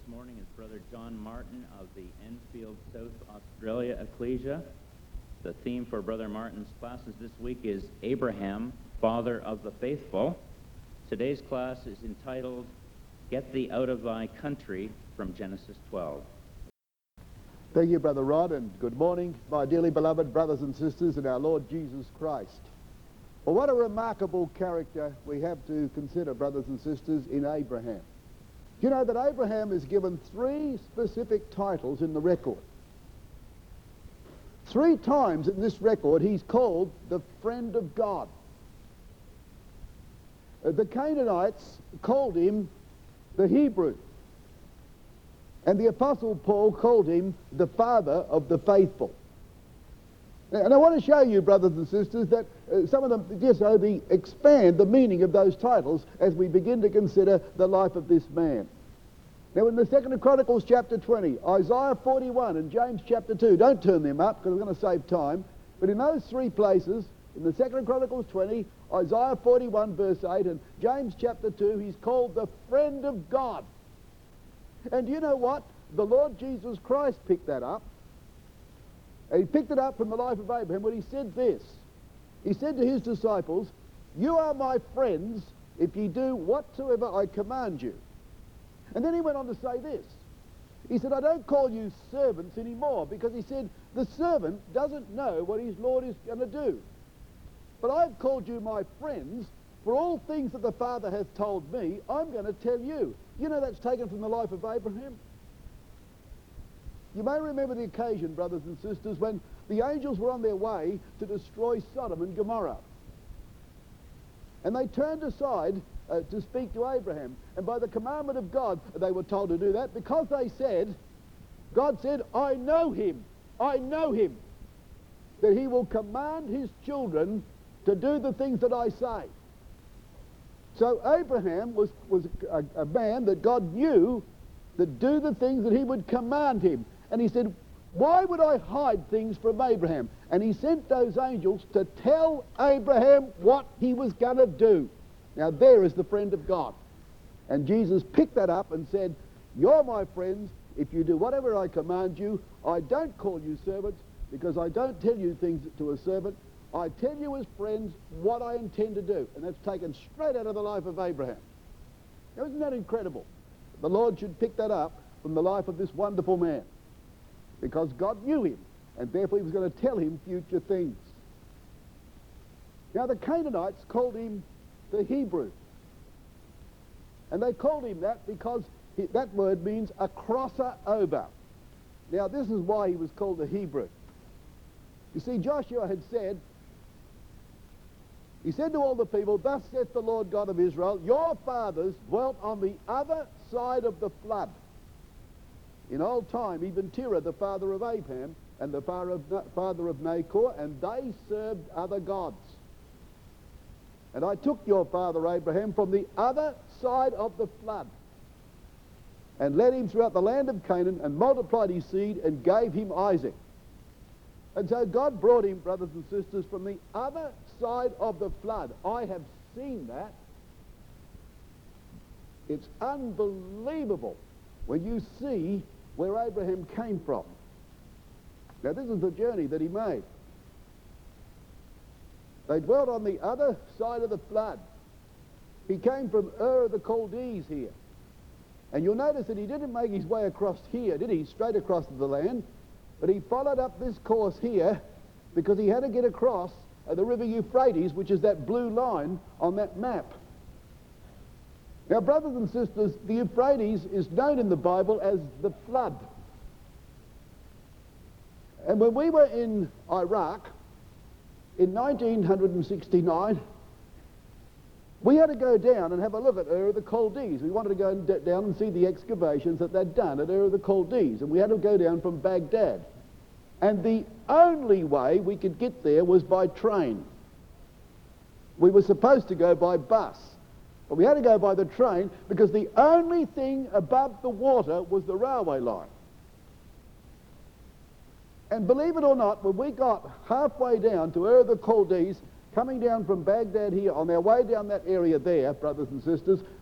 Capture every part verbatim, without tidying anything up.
morning is Brother John Martin of the Enfield, South Australia Ecclesia. The theme for Brother Martin's classes this week is Abraham, Father of the Faithful. Today's class is entitled, Get Thee Out of Thy Country, from Genesis twelve. Thank you, Brother Rod, and good morning, my dearly beloved brothers and sisters in our Lord Jesus Christ. Well, what a remarkable character we have to consider, brothers and sisters, in Abraham. You know that Abraham is given three specific titles in the record. Three times in this record he's called the friend of God. Uh, the Canaanites called him the Hebrew. And the Apostle Paul called him the father of the faithful. And I want to show you, brothers and sisters, that uh, some of them just so they expand the meaning of those titles as we begin to consider the life of this man. Now, in the Second of Chronicles chapter twenty, Isaiah forty-one and James chapter two, don't turn them up because we're going to save time, but in those three places, in the Second of Chronicles twenty, Isaiah forty-one verse eight, and James chapter two, he's called the friend of God. And you know what? The Lord Jesus Christ picked that up. And he picked it up from the life of Abraham when he said this. He said to his disciples, "You are my friends if ye do whatsoever I command you." And then he went on to say this. He said, "I don't call you servants anymore," because he said the servant doesn't know what his Lord is going to do. "But I've called you my friends, for all things that the Father hath told me, I'm going to tell you." You know that's taken from the life of Abraham. You may remember the occasion, brothers and sisters, when the angels were on their way to destroy Sodom and Gomorrah. And they turned aside uh, to speak to Abraham. And by the commandment of God, they were told to do that because they said, God said, "I know him, I know him, that he will command his children to do the things that I say." So Abraham was, was a, a man that God knew that do the things that he would command him. And he said, "Why would I hide things from Abraham?" And he sent those angels to tell Abraham what he was going to do. Now there is the friend of God. And Jesus picked that up and said, "You're my friends if you do whatever I command you. I don't call you servants because I don't tell you things to a servant. I tell you as friends what I intend to do." And that's taken straight out of the life of Abraham. Now, isn't that incredible? The Lord should pick that up from the life of this wonderful man, because God knew him, and therefore he was going to tell him future things. Now, the Canaanites called him the Hebrew. And they called him that because he, that word means a crosser over. Now, this is why he was called the Hebrew. You see, Joshua had said, he said to all the people, "Thus saith the Lord God of Israel, your fathers dwelt on the other side of the flood. In old time, even Terah, the father of Abraham, and the father of, father of Nahor, and they served other gods. And I took your father Abraham from the other side of the flood, and led him throughout the land of Canaan, and multiplied his seed, and gave him Isaac." And so God brought him, brothers and sisters, from the other side of the flood. I have seen that. It's unbelievable when you see where Abraham came from. Now, this is the journey that he made. They dwelt on the other side of the flood. He came from Ur of the Chaldees here. And you'll notice that he didn't make his way across here, did he? Straight across the land. But he followed up this course here because he had to get across uh, the river Euphrates, which is that blue line on that map. Now, brothers and sisters, the Euphrates is known in the Bible as the flood. And when we were in Iraq in nineteen sixty-nine, we had to go down and have a look at Ur of the Chaldees. We wanted to go d- down and see the excavations that they'd done at Ur of the Chaldees. And we had to go down from Baghdad. And the only way we could get there was by train. We were supposed to go by bus. But we had to go by the train because the only thing above the water was the railway line. And believe it or not, when we got halfway down to Ur of the Chaldees, coming down from Baghdad here, on our way down that area there, brothers and sisters,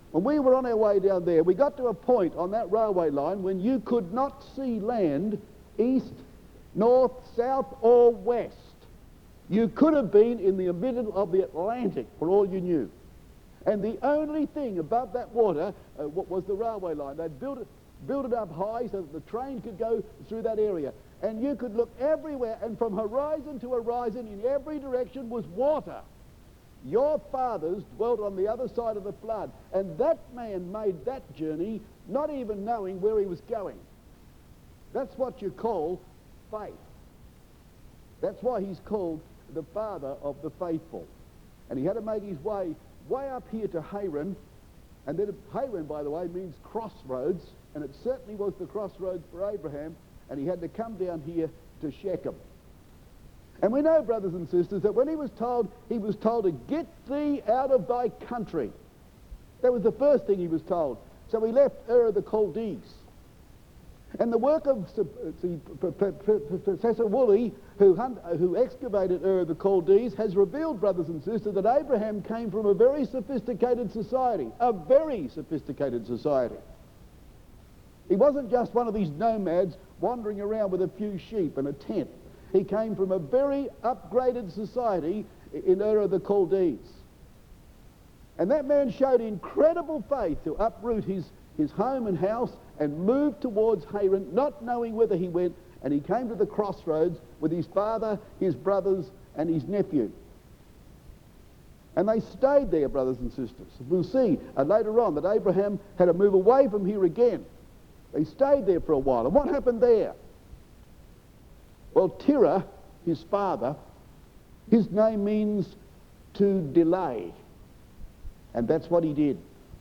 when we were on our way down there, we got to a point on that railway line when you could not see land east, north, south, or west. You could have been in the middle of the Atlantic for all you knew. And the only thing above that water uh, was the railway line. They'd built it, built it up high so that the train could go through that area. And you could look everywhere, and from horizon to horizon in every direction was water. Your fathers dwelt on the other side of the flood, and that man made that journey not even knowing where he was going. That's what you call faith. That's why he's called the father of the faithful. And he had to make his way way up here to Haran, and then Haran, by the way, means crossroads, and it certainly was the crossroads for Abraham, and he had to come down here to Shechem. And we know, brothers and sisters, that when he was told, he was told to get thee out of thy country. That was the first thing he was told. So he left Ur of the Chaldees. And the work of Professor Woolley, who, who excavated Ur of the Chaldees, has revealed, brothers and sisters, that Abraham came from a very sophisticated society, a very sophisticated society. He wasn't just one of these nomads wandering around with a few sheep and a tent. He came from a very upgraded society in Ur of the Chaldees. And that man showed incredible faith to uproot his, his home and house and move towards Haran, not knowing whither he went, and he came to the crossroads with his father, his brothers, and his nephew. And they stayed there, brothers and sisters. We'll see uh, later on that Abraham had to move away from here again. They stayed there for a while. And what happened there? Well, Terah, his father, his name means to delay. And that's what he did.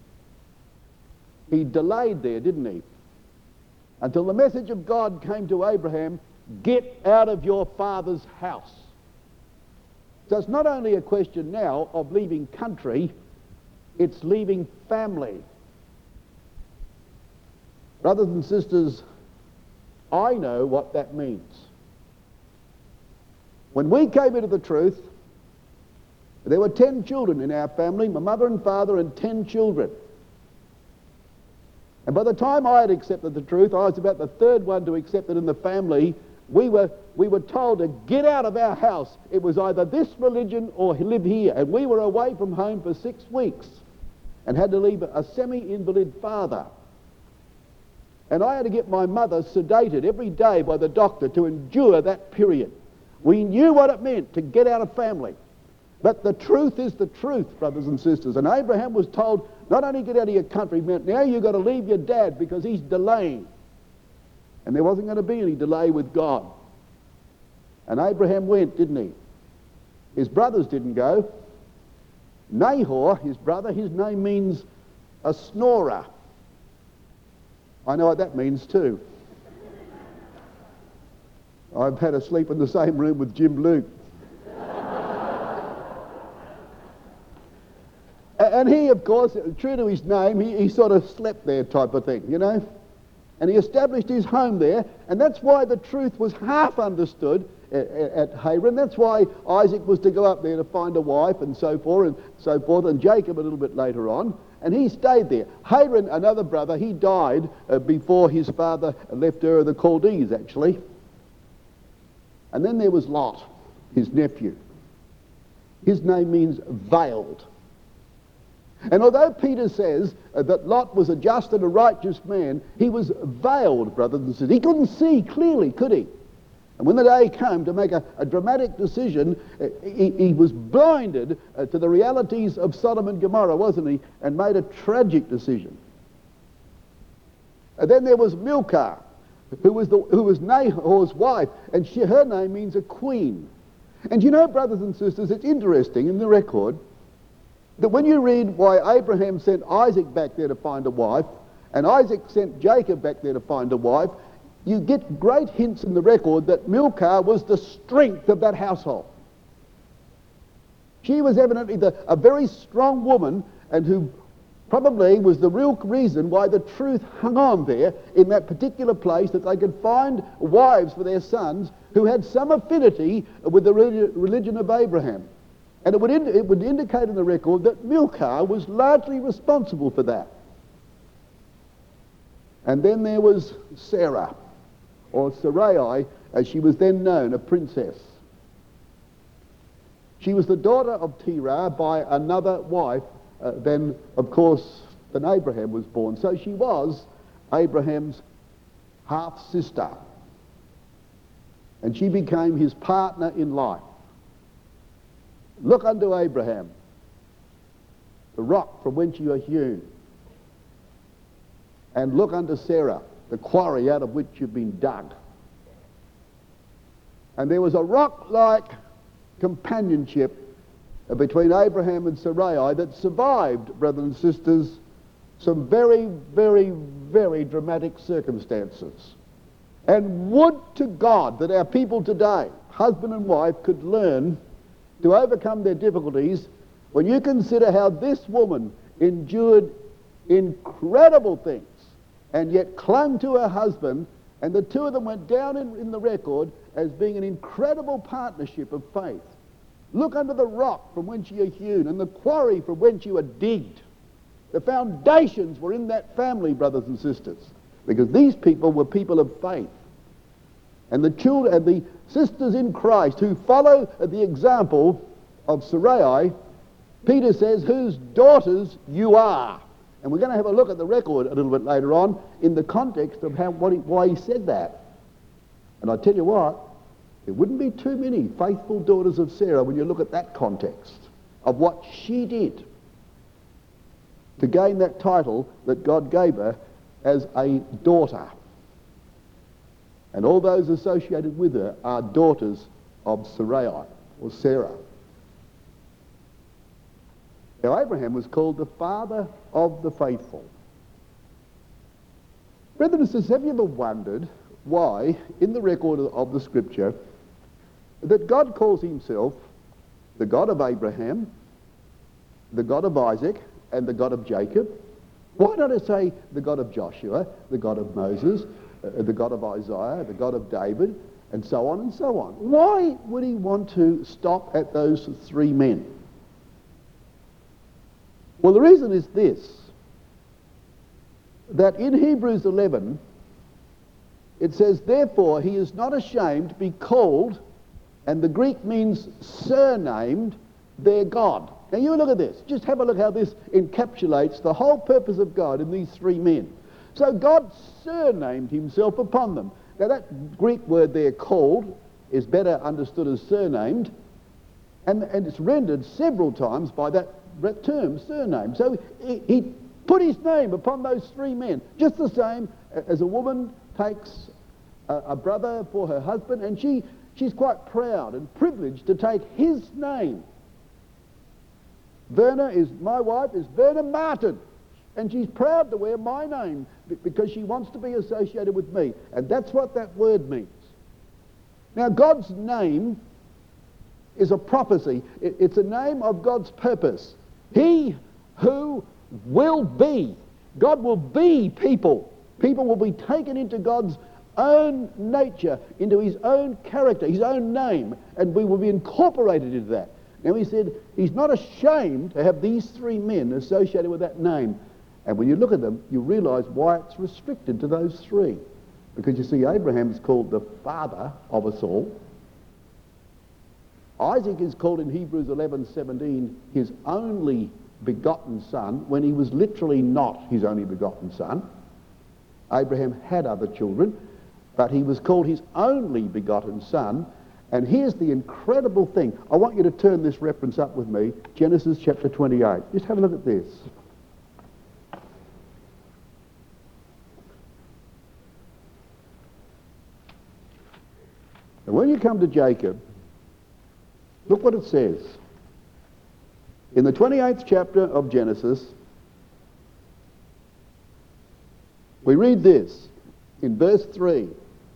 He delayed there, didn't he? Until the message of God came to Abraham, get out of your father's house. So it's not only a question now of leaving country, it's leaving family. Brothers and sisters, I know what that means. When we came into the truth, there were ten children in our family, my mother and father and ten children. And by the time I had accepted the truth, I was about the third one to accept it in the family. We were, we were told to get out of our house. It was either this religion or live here. And we were away from home for six weeks and had to leave a semi-invalid father. And I had to get my mother sedated every day by the doctor to endure that period. We knew what it meant to get out of family. But the truth is the truth, brothers and sisters. And Abraham was told, not only get out of your country, meant now you've got to leave your dad because he's delaying. And there wasn't going to be any delay with God. And Abraham went, didn't he? His brothers didn't go. Nahor, his brother, his name means a snorer. I know what that means too. I've had to sleep in the same room with Jim Luke. And he, of course, true to his name, he, he sort of slept there type of thing, you know. And he established his home there, and that's why the truth was half understood at, at Haran. That's why Isaac was to go up there to find a wife and so forth and so forth, and Jacob a little bit later on. And he stayed there. Haran, another brother, he died uh, before his father left Ur of the Chaldees, actually. And then there was Lot, his nephew. His name means veiled. And although Peter says uh, that Lot was a just and a righteous man, he was veiled, brothers and sisters. He couldn't see clearly, could he? And when the day came to make a, a dramatic decision, uh, he, he was blinded uh, to the realities of Sodom and Gomorrah, wasn't he? And made a tragic decision. And then there was Milcah, who was, the, who was Nahor's wife, and she, her name means a queen. And you know, brothers and sisters, it's interesting in the record that when you read why Abraham sent Isaac back there to find a wife, and Isaac sent Jacob back there to find a wife, you get great hints in the record that Milcah was the strength of that household. She was evidently the, a very strong woman, and who probably was the real reason why the truth hung on there in that particular place, that they could find wives for their sons who had some affinity with the religion of Abraham. And it would, ind- it would indicate in the record that Milcah was largely responsible for that. And then there was Sarah, or Sarai, as she was then known, a princess. She was the daughter of Terah by another wife. Uh, then, of course, then Abraham was born. So she was Abraham's half-sister. And she became his partner in life. Look unto Abraham, the rock from whence you are hewn. And look unto Sarah, the quarry out of which you've been dug. And there was a rock-like companionship between Abraham and Sarai that survived, brothers and sisters, some very, very, very dramatic circumstances. And would to God that our people today, husband and wife, could learn to overcome their difficulties when you consider how this woman endured incredible things and yet clung to her husband, and the two of them went down in, in the record as being an incredible partnership of faith. Look unto the rock from whence ye are hewn, and the quarry from whence you are digged. The foundations were in that family, brothers and sisters, because these people were people of faith. And the children and the sisters in Christ who follow the example of Sarai, Peter says, whose daughters you are. And we're going to have a look at the record a little bit later on in the context of how, what he, why he said that. And I tell you what, there wouldn't be too many faithful daughters of Sarah when you look at that context of what she did to gain that title that God gave her as a daughter. And all those associated with her are daughters of Sarai, or Sarah. Now, Abraham was called the father of the faithful. Brethren and sisters, have you ever wondered why, in the record of the Scripture, that God calls himself the God of Abraham, the God of Isaac, and the God of Jacob? Why not it say the God of Joshua, the God of Moses, uh, the God of Isaiah, the God of David, and so on and so on? Why would he want to stop at those three men? Well, the reason is this, that in Hebrews eleven, it says, therefore he is not ashamed to be called, and the Greek means surnamed, their God. Now you look at this. Just have a look how this encapsulates the whole purpose of God in these three men. So God surnamed himself upon them. Now that Greek word there, called, is better understood as surnamed, and, and it's rendered several times by that term, surname. So he, he put his name upon those three men, just the same as a woman takes a, a brother for her husband, and she, she's quite proud and privileged to take his name. Verna is, my wife is Verna Martin, and she's proud to wear my name because she wants to be associated with me. And that's what that word means. Now, God's name is a prophecy. It, it's a name of God's purpose. He who will be. God will be people. People will be taken into God's own nature, into his own character, his own name, and we will be incorporated into that. Now he said he's not ashamed to have these three men associated with that name. And when you look at them, you realize why it's restricted to those three. Because you see, Abraham is called the father of us all. Isaac is called in Hebrews eleven seventeen his only begotten son, when he was literally not his only begotten son. Abraham had other children, but he was called his only begotten son. And here's the incredible thing. I want you to turn this reference up with me, Genesis chapter twenty-eight. Just have a look at this. And when you come to Jacob, look what it says. In the twenty-eighth chapter of Genesis, we read this in verse three.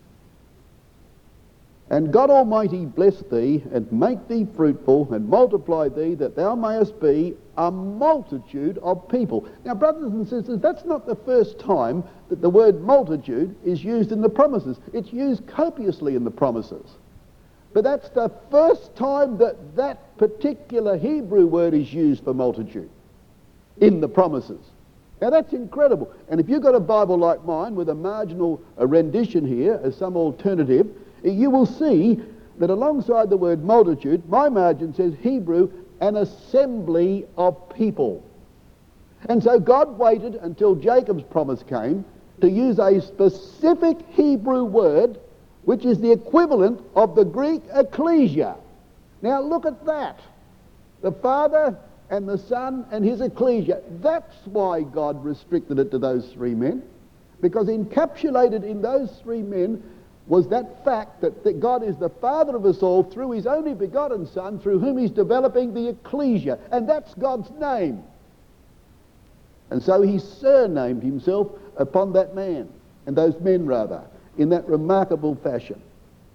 And God Almighty bless thee, and make thee fruitful, and multiply thee, that thou mayest be a multitude of people. Now, brothers and sisters, that's not the first time that the word multitude is used in the promises. It's used copiously in the promises. But that's the first time that that particular Hebrew word is used for multitude in the promises. Now that's incredible. And if you've got a Bible like mine with a marginal a rendition here as some alternative, you will see that alongside the word multitude, my margin says Hebrew, an assembly of people. And so God waited until Jacob's promise came to use a specific Hebrew word, which is the equivalent of the Greek ecclesia. Now look at that. The Father and the Son and his ecclesia. That's why God restricted it to those three men, because encapsulated in those three men was that fact that, that God is the Father of us all through his only begotten Son, through whom he's developing the ecclesia, and that's God's name. And so he surnamed himself upon that man, and those men rather, in that remarkable fashion.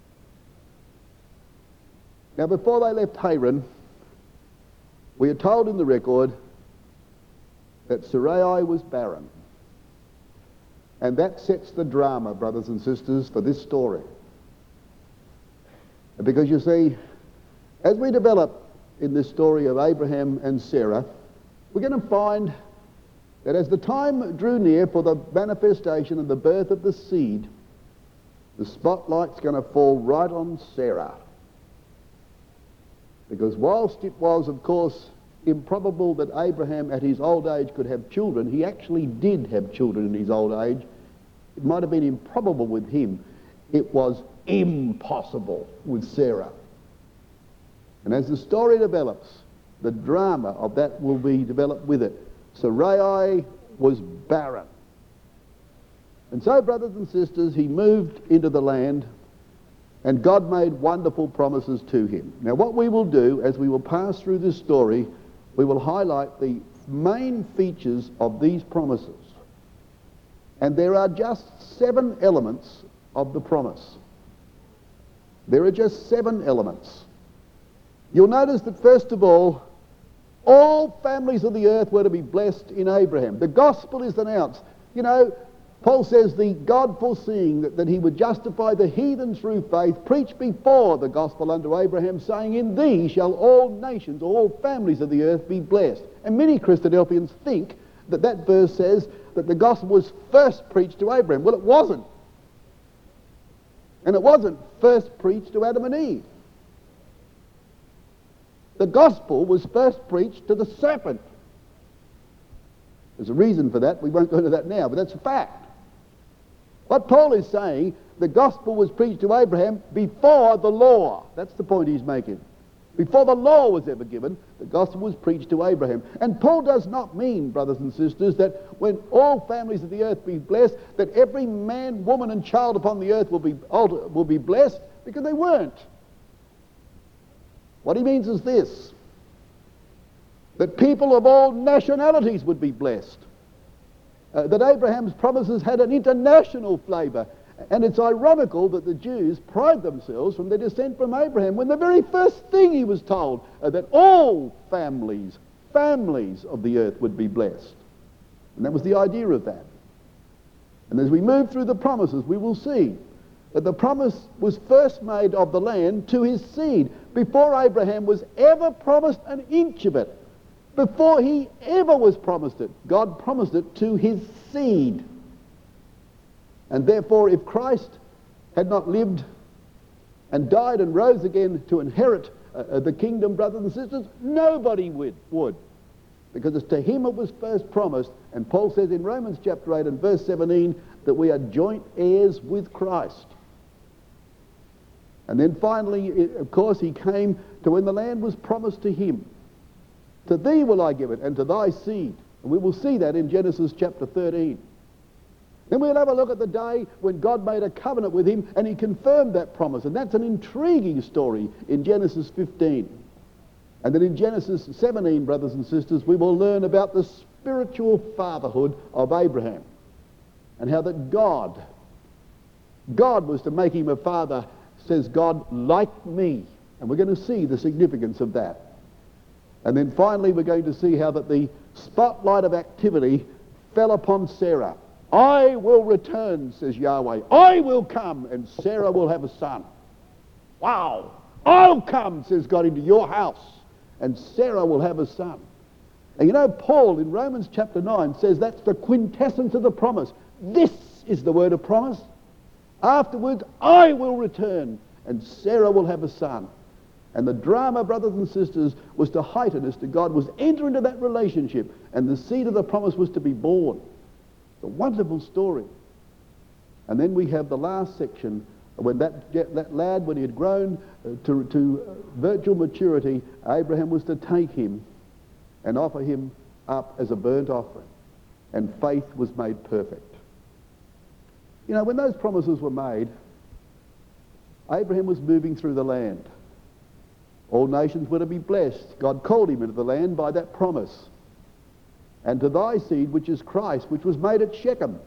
Now before they left Haran, we are told in the record that Sarai was barren. And that sets the drama, brothers and sisters, for this story. Because you see, as we develop in this story of Abraham and Sarah, we're going to find that as the time drew near for the manifestation and the birth of the seed, the spotlight's going to fall right on Sarah. Because whilst it was, of course, improbable that Abraham at his old age could have children, he actually did have children in his old age. It might have been improbable with him. It was impossible with Sarah. And as the story develops, the drama of that will be developed with it. Sarai was barren. And so, brothers and sisters, he moved into the land, and God made wonderful promises to him. Now, what we will do as we will pass through this story, we will highlight the main features of these promises. And there are just seven elements of the promise. There are just seven elements. You'll notice that, first of all, all families of the earth were to be blessed in Abraham. The gospel is announced. You know, Paul says the God foreseeing that, that he would justify the heathen through faith, preached before the gospel unto Abraham, saying, in thee shall all nations, all families of the earth be blessed. And many Christadelphians think that that verse says that the gospel was first preached to Abraham. Well, it wasn't. And it wasn't first preached to Adam and Eve. The gospel was first preached to the serpent. There's a reason for that. We won't go into that now, but that's a fact. What Paul is saying, the gospel was preached to Abraham before the law. That's the point he's making. Before the law was ever given, the gospel was preached to Abraham. And Paul does not mean, brothers and sisters, that when all families of the earth be blessed, that every man, woman and child upon the earth will be, will be blessed, because they weren't. What he means is this, that people of all nationalities would be blessed. Uh, that Abraham's promises had an international flavour. And it's ironical that the Jews pride themselves from their descent from Abraham, when the very first thing he was told, uh, that all families, families of the earth would be blessed. And that was the idea of that. And as we move through the promises, we will see that the promise was first made of the land to his seed, before Abraham was ever promised an inch of it. Before he ever was promised it, God promised it to his seed. And therefore, if Christ had not lived and died and rose again to inherit uh, the kingdom, brothers and sisters, nobody would, would. Because it's to him it was first promised. And Paul says in Romans chapter eight and verse seventeen that we are joint heirs with Christ. And then finally, it, of course, he came to when the land was promised to him. To thee will I give it, and to thy seed. And we will see that in Genesis chapter thirteen. Then we'll have a look at the day when God made a covenant with him, and he confirmed that promise. And that's an intriguing story in Genesis fifteen. And then in Genesis seventeen, brothers and sisters, we will learn about the spiritual fatherhood of Abraham. And how that God, God was to make him a father, says God, like me. And we're going to see the significance of that. And then finally we're going to see how that the spotlight of activity fell upon Sarah. I will return, says Yahweh. I will come, and Sarah will have a son. Wow! I'll come, says God, into your house, and Sarah will have a son. And you know, Paul in Romans chapter nine says that's the quintessence of the promise. This is the word of promise. Afterwards, I will return, and Sarah will have a son. And the drama, brothers and sisters, was to heighten as to God was enter into that relationship, and the seed of the promise was to be born. It's a wonderful story. And then we have the last section, when that, that lad, when he had grown uh, to, to uh, virtual maturity, Abraham was to take him and offer him up as a burnt offering. And faith was made perfect. You know, when those promises were made, Abraham was moving through the land. All nations were to be blessed. God called him into the land by that promise. And to thy seed, which is Christ, which was made at Shechem.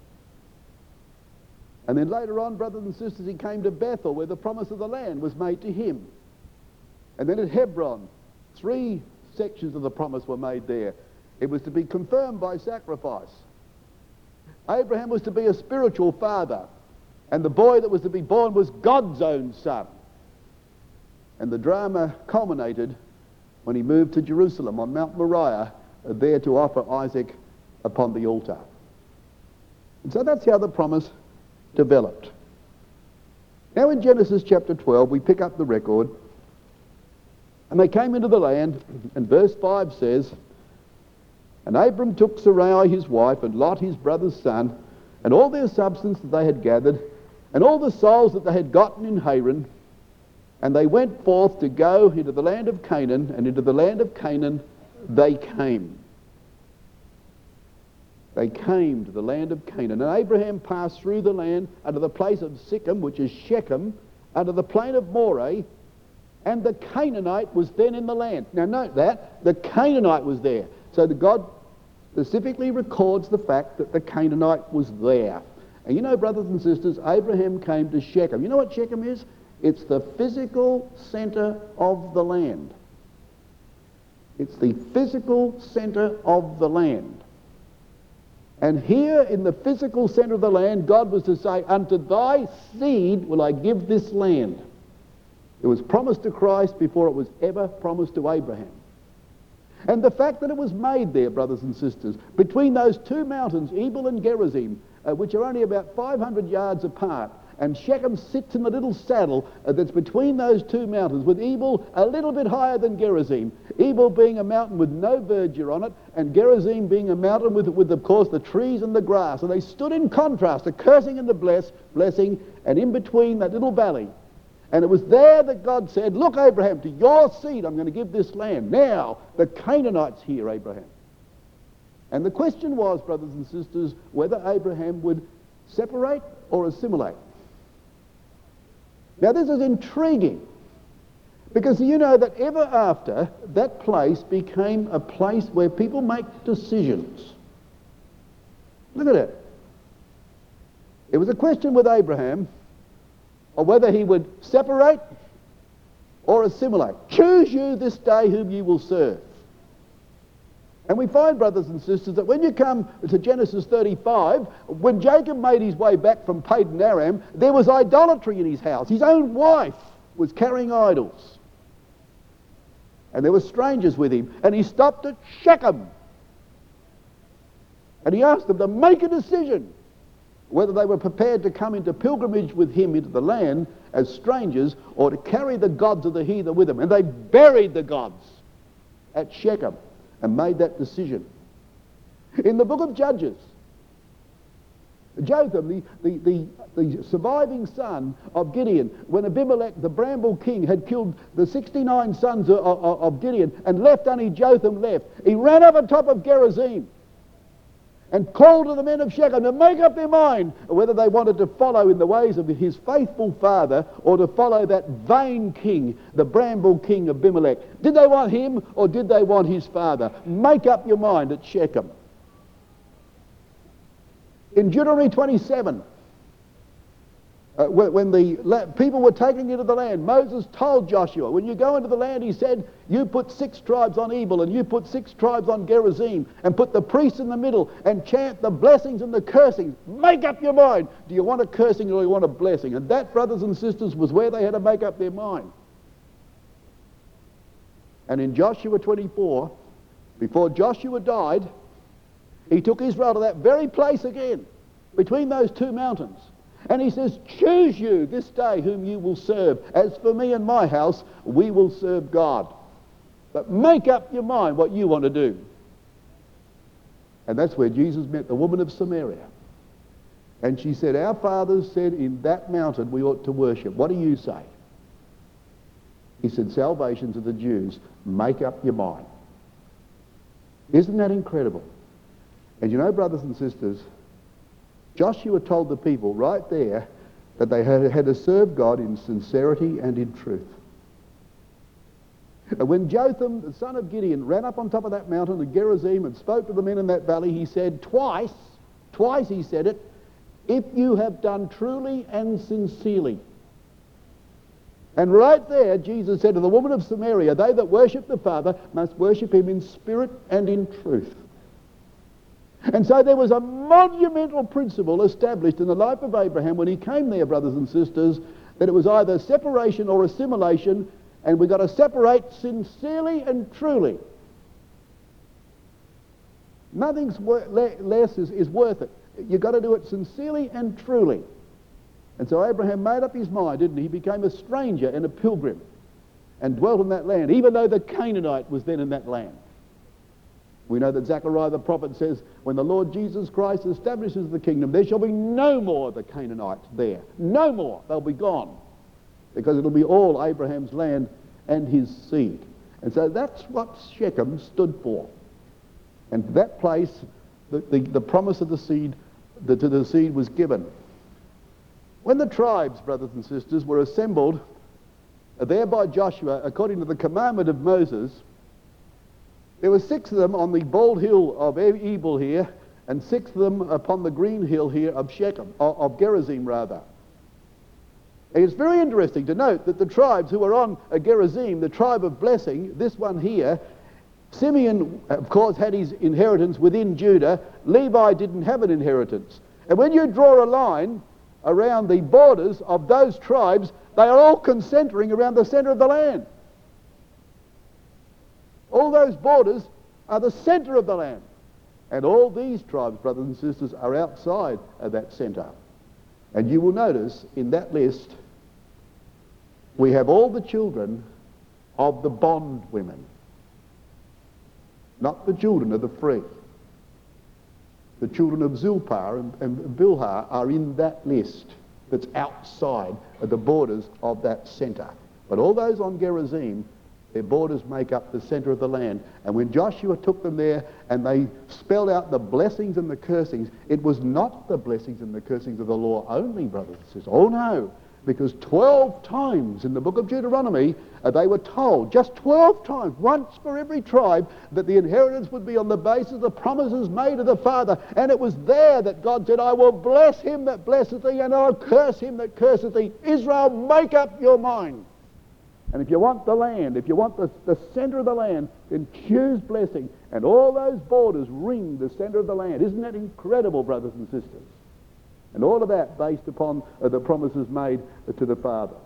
And then later on, brothers and sisters, he came to Bethel, where the promise of the land was made to him. And then at Hebron, three sections of the promise were made there. It was to be confirmed by sacrifice. Abraham was to be a spiritual father, and the boy that was to be born was God's own son. And the drama culminated when he moved to Jerusalem on Mount Moriah, uh, there to offer Isaac upon the altar. And so that's how the promise developed. Now in Genesis chapter twelve, we pick up the record, and they came into the land, and verse five says, and Abram took Sarai his wife, and Lot his brother's son, and all their substance that they had gathered, and all the souls that they had gotten in Haran, and they went forth to go into the land of Canaan, and into the land of Canaan they came. They came to the land of Canaan. And Abraham passed through the land unto the place of Sichem, which is Shechem, unto the plain of Moreh, and the Canaanite was then in the land. Now note that, the Canaanite was there. So the God specifically records the fact that the Canaanite was there. And you know, brothers and sisters, Abraham came to Shechem. You know what Shechem is? It's the physical center of the land. It's the physical center of the land. And here in the physical center of the land, God was to say, unto thy seed will I give this land. It was promised to Christ before it was ever promised to Abraham. And the fact that it was made there, brothers and sisters, between those two mountains, Ebal and Gerizim, uh, which are only about five hundred yards apart, and Shechem sits in the little saddle uh, that's between those two mountains, with Ebal a little bit higher than Gerizim. Ebal being a mountain with no verdure on it, and Gerizim being a mountain with, with of course, the trees and the grass. And they stood in contrast, the cursing and the bless, blessing, and in between that little valley. And it was there that God said, look, Abraham, to your seed I'm going to give this land. Now, the Canaanites here, Abraham. And the question was, brothers and sisters, whether Abraham would separate or assimilate. Now, this is intriguing, because you know that ever after, that place became a place where people make decisions. Look at it. It was a question with Abraham, or whether he would separate or assimilate. Choose you this day whom you will serve. And we find, brothers and sisters, that when you come to Genesis thirty-five, when Jacob made his way back from Padan Aram, there was idolatry in his house. His own wife was carrying idols. And there were strangers with him. And he stopped at Shechem. And he asked them to make a decision whether they were prepared to come into pilgrimage with him into the land as strangers, or to carry the gods of the heathen with them. And they buried the gods at Shechem and made that decision. In the book of Judges, Jotham, the, the, the, the surviving son of Gideon, when Abimelech, the Bramble king, had killed the sixty-nine sons of, of, of Gideon and left only Jotham left, he ran up on top of Gerizim and called to the men of Shechem to make up their mind whether they wanted to follow in the ways of his faithful father or to follow that vain king, the Bramble king Abimelech. Did they want him or did they want his father? Make up your mind at Shechem. In Deuteronomy twenty-seven, uh, when, when the la- people were taking into the land, Moses told Joshua, when you go into the land, he said, you put six tribes on Ebal and you put six tribes on Gerizim and put the priests in the middle and chant the blessings and the cursings. Make up your mind. Do you want a cursing or do you want a blessing? And that, brothers and sisters, was where they had to make up their mind. And in Joshua twenty-four, before Joshua died, he took Israel to that very place again, between those two mountains. And he says, choose you this day whom you will serve. As for me and my house, we will serve God. But make up your mind what you want to do. And that's where Jesus met the woman of Samaria. And she said, our fathers said in that mountain we ought to worship. What do you say? He said, salvation to the Jews. Make up your mind. Isn't that incredible? And you know, brothers and sisters, Joshua told the people right there that they had, had to serve God in sincerity and in truth. And when Jotham, the son of Gideon, ran up on top of that mountain of Gerizim and spoke to the men in that valley, he said twice, twice he said it, if you have done truly and sincerely. And right there, Jesus said to the woman of Samaria, they that worship the Father must worship him in spirit and in truth. And so there was a monumental principle established in the life of Abraham when he came there, brothers and sisters, that it was either separation or assimilation, and we've got to separate sincerely and truly. Nothing's wor- le- less is, is worth it. You've got to do it sincerely and truly. And so Abraham made up his mind, didn't he? He became a stranger and a pilgrim and dwelt in that land, even though the Canaanite was then in that land. We know that Zechariah the prophet says, when the Lord Jesus Christ establishes the kingdom, there shall be no more the Canaanites there. No more. They'll be gone. Because it'll be all Abraham's land and his seed. And so that's what Shechem stood for. And that place, the, the, the promise of the seed, the, to the seed was given. When the tribes, brothers and sisters, were assembled there by Joshua, according to the commandment of Moses, there were six of them on the bald hill of Ebal here, and six of them upon the green hill here of Shechem, of, of Gerizim rather. It's very interesting to note that the tribes who were on Gerizim, the tribe of blessing, this one here, Simeon, of course, had his inheritance within Judah. Levi didn't have an inheritance. And when you draw a line around the borders of those tribes, they are all concentring around the center of the land. All those borders are the center of the land. And all these tribes, brothers and sisters, are outside of that center. And you will notice in that list, we have all the children of the bondwomen, not the children of the free. The children of Zilpah and, and Bilhah are in that list that's outside of the borders of that center. But all those on Gerizim, their borders make up the center of the land. And when Joshua took them there and they spelled out the blessings and the cursings, it was not the blessings and the cursings of the law only, brothers and sisters. Oh no, because twelve times in the book of Deuteronomy, uh, they were told, just twelve times, once for every tribe, that the inheritance would be on the basis of the promises made to the Father. And it was there that God said, I will bless him that blesseth thee, and I'll curse him that curseth thee. Israel, make up your mind. And if you want the land, if you want the, the center of the land, then choose blessing. And all those borders ring the center of the land. Isn't that incredible, brothers and sisters? And all of that based upon uh, the promises made uh, to the fathers.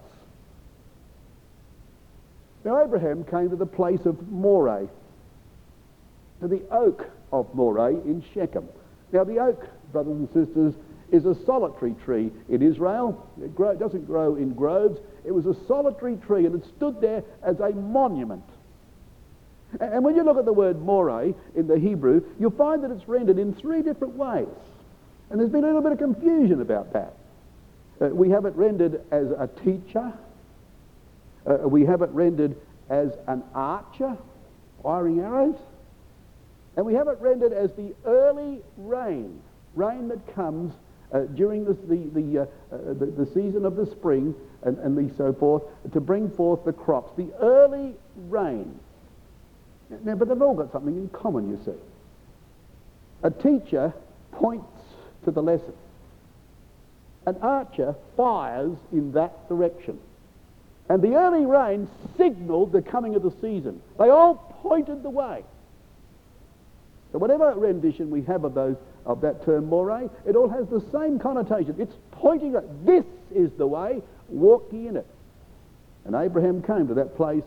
Now Abraham came to the place of Moreh, to the oak of Moreh in Shechem. Now the oak, brothers and sisters, is a solitary tree in Israel. It grow, doesn't grow in groves. It was a solitary tree, and it stood there as a monument. And, and when you look at the word Moreh in the Hebrew, you'll find that it's rendered in three different ways. And there's been a little bit of confusion about that. Uh, we have it rendered as a teacher. Uh, we have it rendered as an archer, firing arrows. And we have it rendered as the early rain, rain that comes uh, during the, the, the, uh, uh, the, the season of the spring and, and the so forth, to bring forth the crops. The early rain. Now, but they've all got something in common, you see. A teacher points to the lesson. An archer fires in that direction. And the early rain signaled the coming of the season. They all pointed the way. So whatever rendition we have of those of that term Moreh, it all has the same connotation. It's pointing at this is the way, walk ye in it. And Abraham came to that place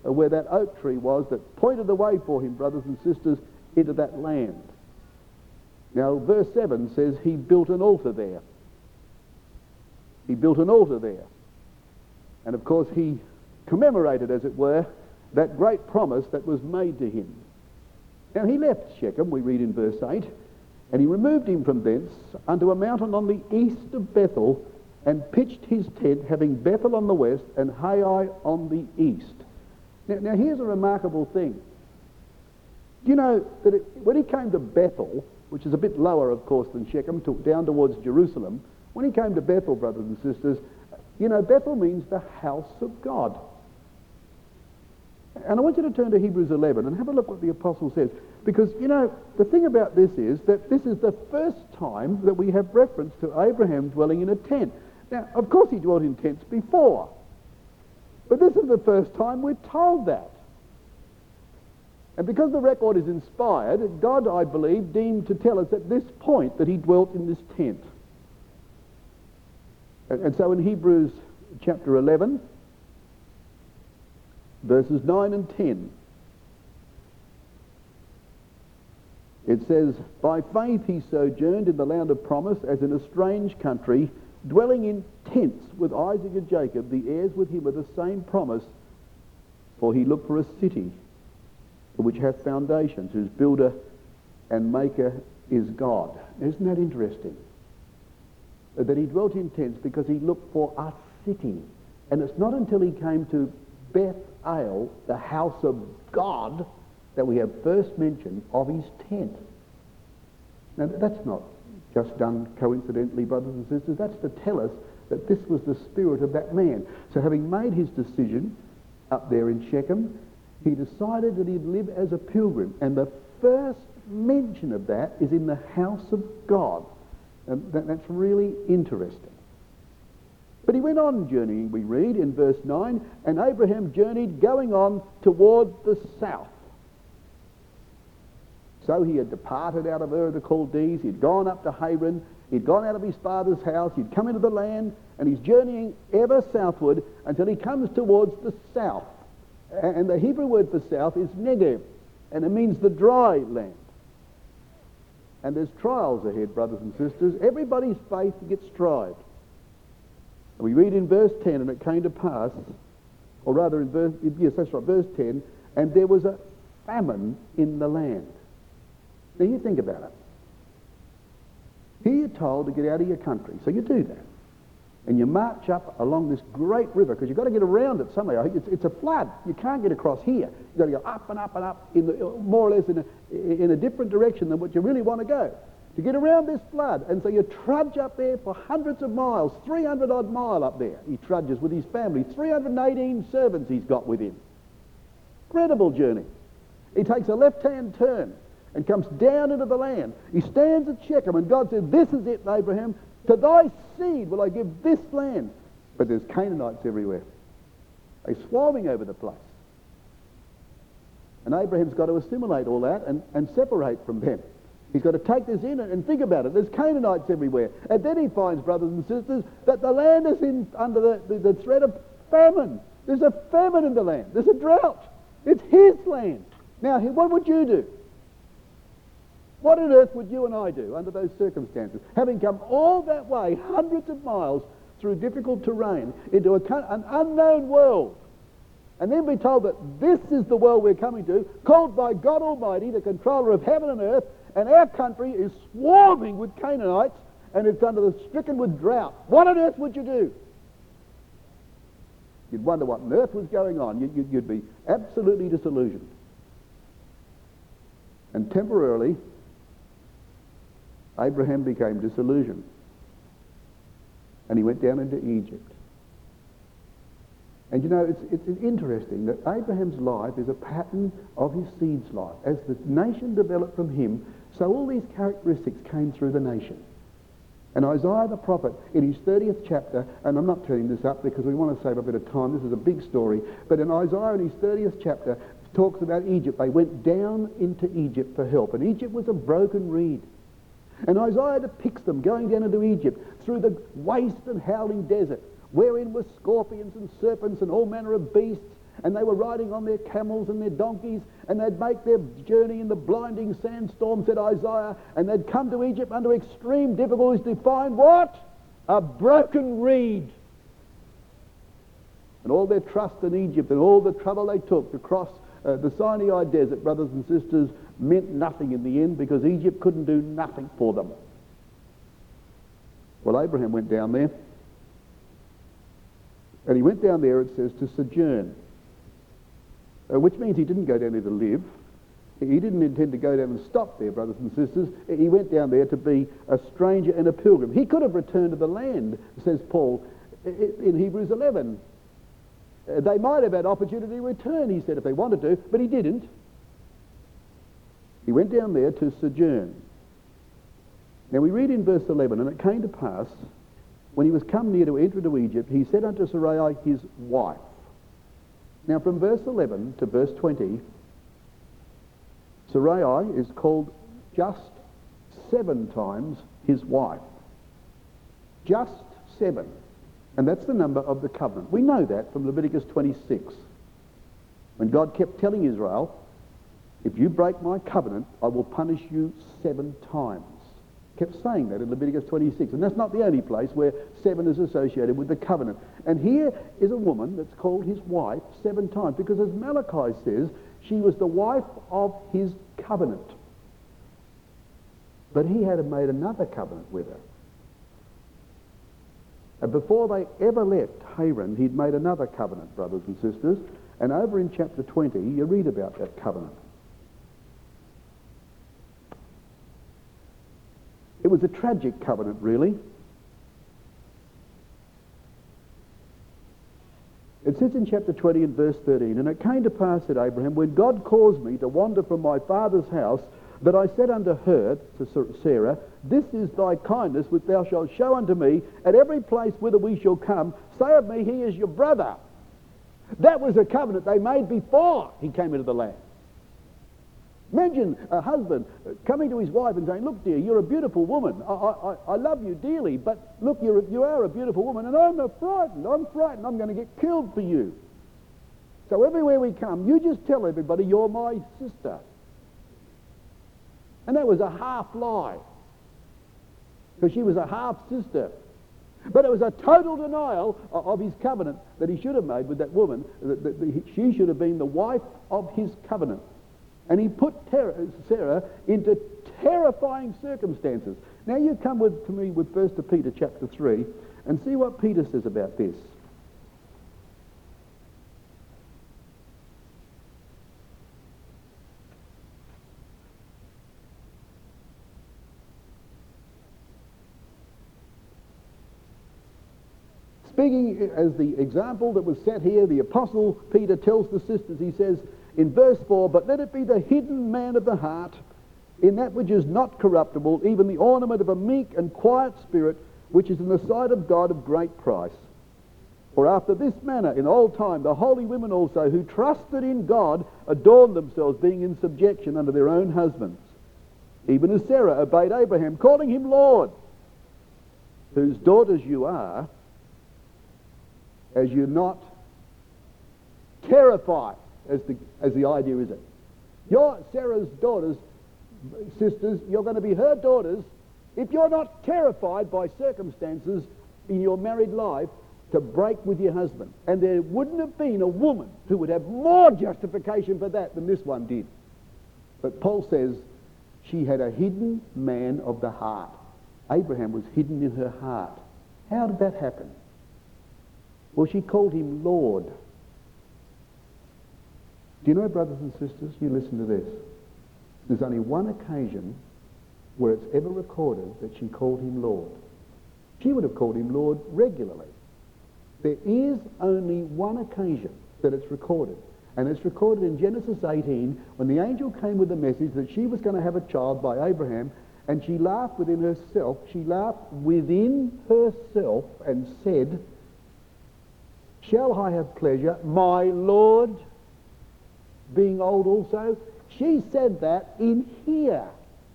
uh, where that oak tree was that pointed the way for him, brothers and sisters, into that land. Now, verse seven says he built an altar there. He built an altar there. And of course he commemorated, as it were, that great promise that was made to him. Now he left Shechem, we read in verse eight, and he removed him from thence unto a mountain on the east of Bethel, and pitched his tent, having Bethel on the west and Hai on the east. Now, now here's a remarkable thing. You know that it, when he came to Bethel, which is a bit lower, of course, than Shechem, to, down towards Jerusalem, when he came to Bethel, brothers and sisters, you know, Bethel means the house of God. And I want you to turn to Hebrews eleven and have a look what the apostle says. Because, you know, the thing about this is that this is the first time that we have reference to Abraham dwelling in a tent. Now, of course he dwelt in tents before. But this is the first time we're told that. And because the record is inspired, God, I believe, deemed to tell us at this point that he dwelt in this tent. And, and so in Hebrews chapter eleven, verses nine and ten, it says, by faith he sojourned in the land of promise as in a strange country, dwelling in tents with Isaac and Jacob, the heirs with him of the same promise, for he looked for a city which hath foundations, whose builder and maker is God. Isn't that interesting? That he dwelt in tents because he looked for a city. And it's not until he came to Bethel, the house of God, that we have first mention of his tent. Now that's not just done coincidentally, brothers and sisters. That's to tell us that this was the spirit of that man. So having made his decision up there in Shechem, he decided that he'd live as a pilgrim. And the first mention of that is in the house of God. And that, that's really interesting. But he went on journeying, we read in verse nine, and Abraham journeyed going on toward the south. So he had departed out of Ur of the Chaldees, he'd gone up to Haran, he'd gone out of his father's house, he'd come into the land, and he's journeying ever southward until he comes towards the south. And the Hebrew word for south is Negev, and it means the dry land. And there's trials ahead, brothers and sisters. Everybody's faith gets tried. We read in verse ten, and it came to pass, or rather in verse, yes, that's right, verse ten, and there was a famine in the land. Now you think about it. Here you're told to get out of your country, so you do that. And you march up along this great river, because you've got to get around it somehow. It's, it's a flood. You can't get across here. You've got to go up and up and up, in the, more or less in a, in a different direction than what you really want to go, to get around this flood. And so you trudge up there for hundreds of miles, three hundred odd mile up there. He trudges with his family, three hundred eighteen servants he's got with him. Incredible journey. He takes a left-hand turn and comes down into the land. He stands at Shechem, and God said, this is it, Abraham. To thy seed will I give this land. But there's Canaanites everywhere. They're swarming over the place. And Abraham's got to assimilate all that and, and separate from them. He's got to take this in and, and think about it. There's Canaanites everywhere. And then he finds, brothers and sisters, that the land is in, under the, the, the threat of famine. There's a famine in the land. There's a drought. It's his land. Now, what would you do? What on earth would you and I do under those circumstances? Having come all that way, hundreds of miles through difficult terrain, into a, an unknown world, and then be told that this is the world we're coming to, called by God Almighty, the controller of heaven and earth, and our country is swarming with Canaanites, and it's under the stricken with drought. What on earth would you do? You'd wonder what on earth was going on. You, you, you'd be absolutely disillusioned. And temporarily, Abraham became disillusioned. And he went down into Egypt. And you know, it's, it's interesting that Abraham's life is a pattern of his seed's life. As the nation developed from him, so all these characteristics came through the nation. And Isaiah the prophet, in his thirtieth chapter, and I'm not turning this up because we want to save a bit of time, this is a big story, but in Isaiah in his thirtieth chapter, talks about Egypt. They went down into Egypt for help, and Egypt was a broken reed. And Isaiah depicts them going down into Egypt through the waste and howling desert, wherein were scorpions and serpents and all manner of beasts, and they were riding on their camels and their donkeys, and they'd make their journey in the blinding sandstorm, said Isaiah, and they'd come to Egypt under extreme difficulties to find what? A broken reed. And all their trust in Egypt and all the trouble they took to cross uh, the Sinai desert, brothers and sisters, meant nothing in the end, because Egypt couldn't do nothing for them. Well, Abraham went down there, and he went down there, it says, to sojourn, uh, which means he didn't go down there to live. He didn't intend to go down and stop there, brothers and sisters. He went down there to be a stranger and a pilgrim. He could have returned to the land, says Paul in Hebrews eleven. Uh, they might have had opportunity to return, he said, if they wanted to, but he didn't. He went down there to sojourn. Now we read in verse eleven, and it came to pass, when he was come near to enter into Egypt, he said unto Sarai his wife. Now from verse eleven to verse twenty, Sarai is called just seven times his wife. Just seven. And that's the number of the covenant. We know that from Leviticus twenty-six. When God kept telling Israel, if you break my covenant, I will punish you seven times. Kept saying that in Leviticus twenty-six. And that's not the only place where seven is associated with the covenant. And here is a woman that's called his wife seven times, because as Malachi says, she was the wife of his covenant. But he had made another covenant with her. And before they ever left Haran, he'd made another covenant, brothers and sisters. And over in chapter twenty, you read about that covenant. It was a tragic covenant, really. It says in chapter twenty and verse thirteen, and it came to pass, said Abraham, when God caused me to wander from my father's house, that I said unto her, to Sarah, this is thy kindness which thou shalt show unto me at every place whither we shall come. Say of me, he is your brother. That was a covenant they made before he came into the land. Imagine a husband coming to his wife and saying, look, dear, you're a beautiful woman. I, I, I love you dearly, but look, you're, you are a beautiful woman, and I'm frightened. I'm frightened. I'm going to get killed for you. So everywhere we come, you just tell everybody you're my sister. And that was a half lie, because she was a half sister. But it was a total denial of his covenant that he should have made with that woman, that, that, that she should have been the wife of his covenant. And he put ter- Sarah into terrifying circumstances. Now you come with, to me with First Peter chapter three and see what Peter says about this. Speaking as the example that was set here, the Apostle Peter tells the sisters, he says in verse four, but let it be the hidden man of the heart, in that which is not corruptible, even the ornament of a meek and quiet spirit, which is in the sight of God of great price. For after this manner, in old time, the holy women also, who trusted in God, adorned themselves, being in subjection unto their own husbands, even as Sarah obeyed Abraham, calling him Lord, whose daughters you are, as you're not terrified, as the, as the idea is it. You're Sarah's daughters, sisters, you're going to be her daughters if you're not terrified by circumstances in your married life to break with your husband. And there wouldn't have been a woman who would have more justification for that than this one did. But Paul says she had a hidden man of the heart. Abraham was hidden in her heart. How did that happen? Well, she called him Lord. Do you know, brothers and sisters, you listen to this. There's only one occasion where it's ever recorded that she called him Lord. She would have called him Lord regularly. There is only one occasion that it's recorded. And it's recorded in Genesis eighteen, when the angel came with the message that she was going to have a child by Abraham, and she laughed within herself. She laughed within herself and said, shall I have pleasure, my Lord, being old also? She said that in here.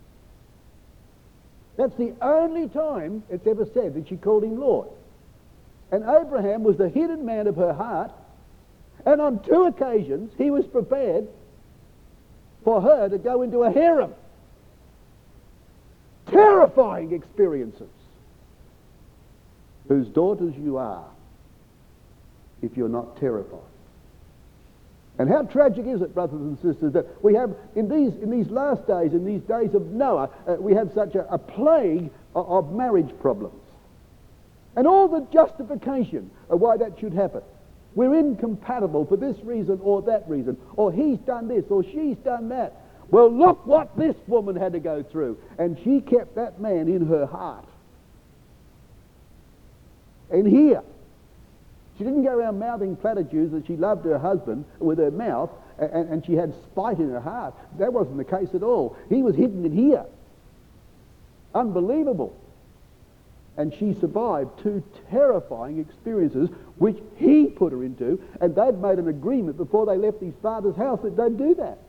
That's the only time it's ever said that she called him Lord. And Abraham was the hidden man of her heart, And on two occasions, he was prepared for her to go into a harem. Terrifying experiences. Whose daughters you are, if you're not terrified. And how tragic is it, brothers and sisters, that we have, in these, in these last days, in these days of Noah, uh, we have such a, a plague of, of marriage problems. And all the justification of why that should happen. We're incompatible for this reason or that reason. Or he's done this or she's done that. Well, look what this woman had to go through. And she kept that man in her heart. And here, she didn't go around mouthing platitudes that she loved her husband with her mouth and, and she had spite in her heart. That wasn't the case at all. He was hidden in here. Unbelievable. And she survived two terrifying experiences which he put her into, and they'd made an agreement before they left his father's house that they'd do that.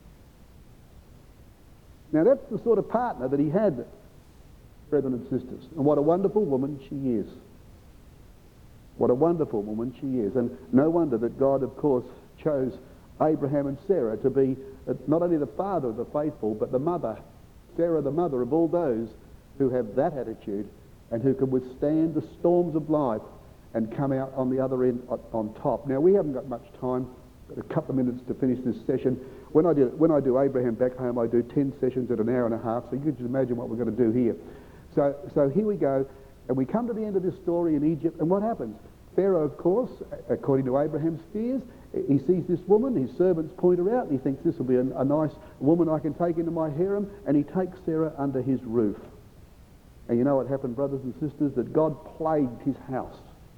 Now that's the sort of partner that he had, brethren and sisters. And what a wonderful woman she is. What a wonderful woman she is. And no wonder that God, of course, chose Abraham and Sarah to be not only the father of the faithful, but the mother, Sarah the mother of all those who have that attitude and who can withstand the storms of life and come out on the other end on top. Now, we haven't got much time, got a couple of minutes to finish this session. When I do, when I do Abraham back home, I do ten sessions at an hour and a half, so you can just imagine what we're going to do here. So, so here we go, and we come to the end of this story in Egypt, and what happens? Pharaoh, of course, according to Abraham's fears, he sees this woman, his servants point her out, and he thinks this will be a, a nice woman I can take into my harem, and he takes Sarah under his roof. And you know what happened, brothers and sisters? That God plagued his house.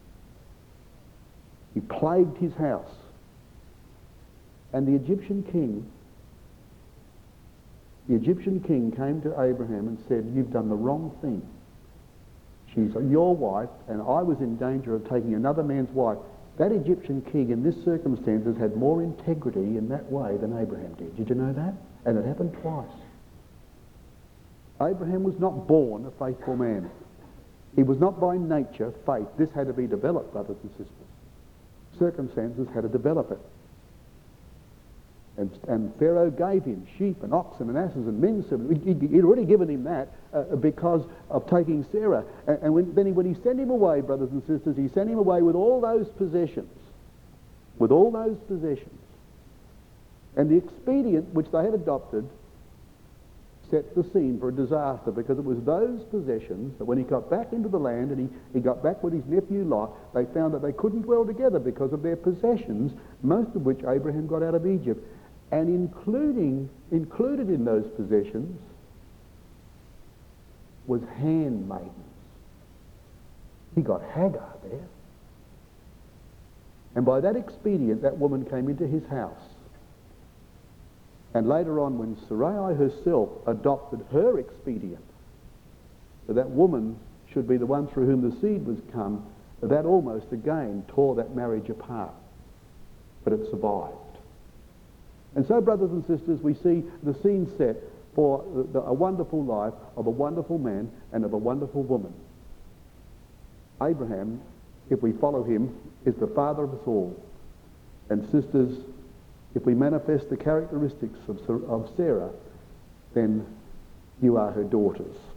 He plagued his house. And the Egyptian king, the Egyptian king came to Abraham and said, "You've done the wrong thing. She's your wife, and I was in danger of taking another man's wife." That Egyptian king in this circumstances had more integrity in that way than Abraham did. Did you know that? And it happened twice. Abraham was not born a faithful man. He was not by nature faith. This had to be developed, brothers and sisters. Circumstances had to develop it. And, and Pharaoh gave him sheep and oxen and asses and men servants. He'd, he'd already given him that uh, because of taking Sarah. And, and when, then he, when he sent him away, brothers and sisters, he sent him away with all those possessions. With all those possessions. And the expedient which they had adopted set the scene for a disaster, because it was those possessions that when he got back into the land and he, he got back with his nephew Lot, they found that they couldn't dwell together because of their possessions, most of which Abraham got out of Egypt. And including included in those possessions was handmaidens. He got Hagar there. And by that expedient, that woman came into his house. And later on, when Sarai herself adopted her expedient, that that woman should be the one through whom the seed was come, that almost again tore that marriage apart. But it survived. And so, brothers and sisters, we see the scene set for the, a wonderful life of a wonderful man and of a wonderful woman. Abraham, if we follow him, is the father of us all. And sisters, if we manifest the characteristics of, of Sarah, then you are her daughters.